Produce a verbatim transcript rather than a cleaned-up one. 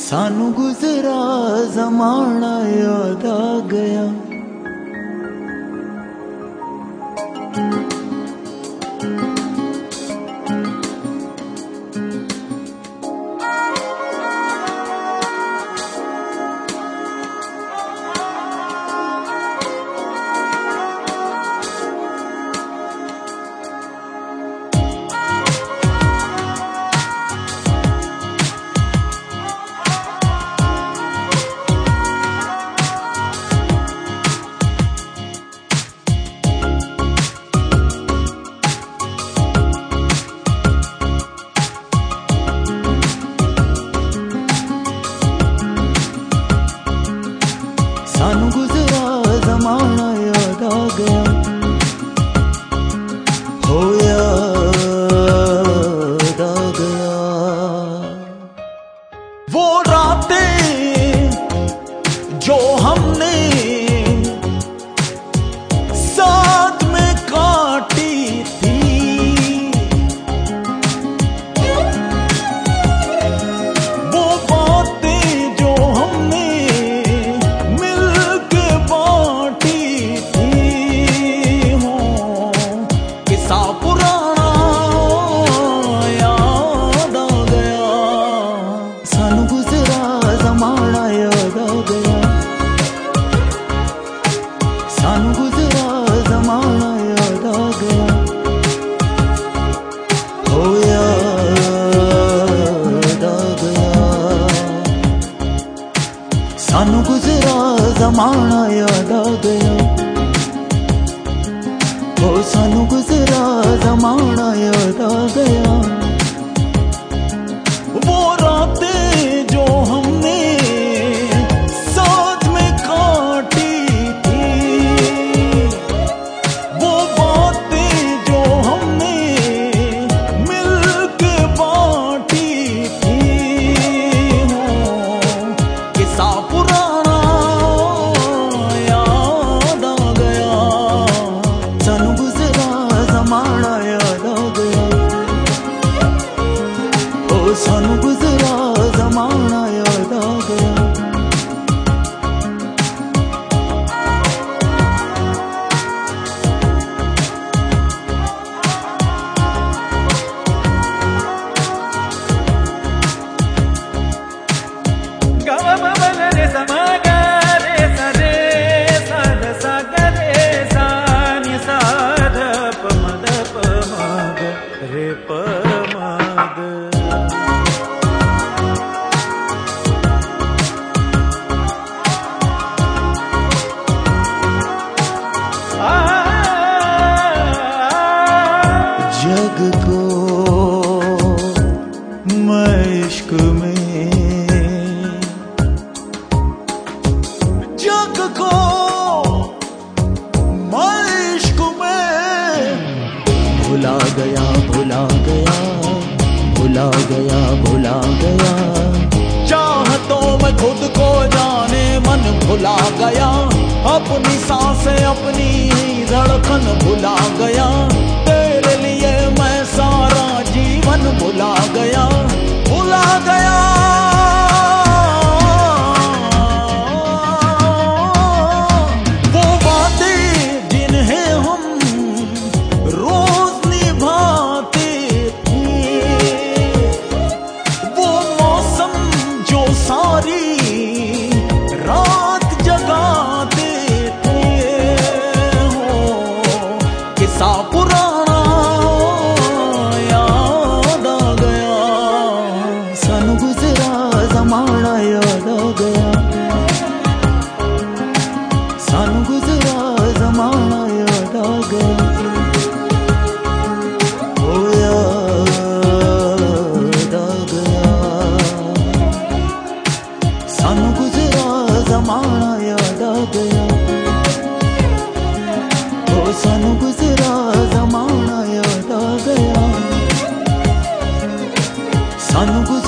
सानू गुजरा जमाना याद आ गया। सानू गुजरा जमाना याद आ गया, हो याद आ गया। वो रातें जो हमने साथ में काटी थी, वो बातें जो हमने पुराना याद आ गया। सानू गुजरा जमाना याद आ गया, सानू गुजरा जमाना याद आ गया, हो याद आ गया। सानू गुजरा जमाना याद आ गया, हो सानू गुजरा जमाना याद आ गया। वो रातें जो हमने साथ में काटी थी, वो बातें जो हमने मिलके बांटी थी, हो किस्सा पुराना याद आ गया। सानू गुजरा जमाना याद आ गया, ओ सानू गुजरा जमाना याद आ गया। जग को मैं इश्क में, जग को मैं इश्क में भुला गया, भुला गया, भुला गया, भुला गया। चाहतों में खुद को जाने मन भुला गया, अपनी सांसें अपनी धड़कन भुला गया। तेरे लिए मैं सारा जीवन भुला गया, भुला गया। वो बातें जिन्हें हम रोज निभाते थे, वो मौसम जो सारी रात जगाते थे, हो किस्सा पुराना याद आ गया। सानू गुजरा जमाना याद आ गया, सानू गुजरा जमाना याद आ गया, हो याद आ गया। सानू गुजरा जमाना याद आ गया, हो सानू गुजरा जमाना याद आ गया, सानू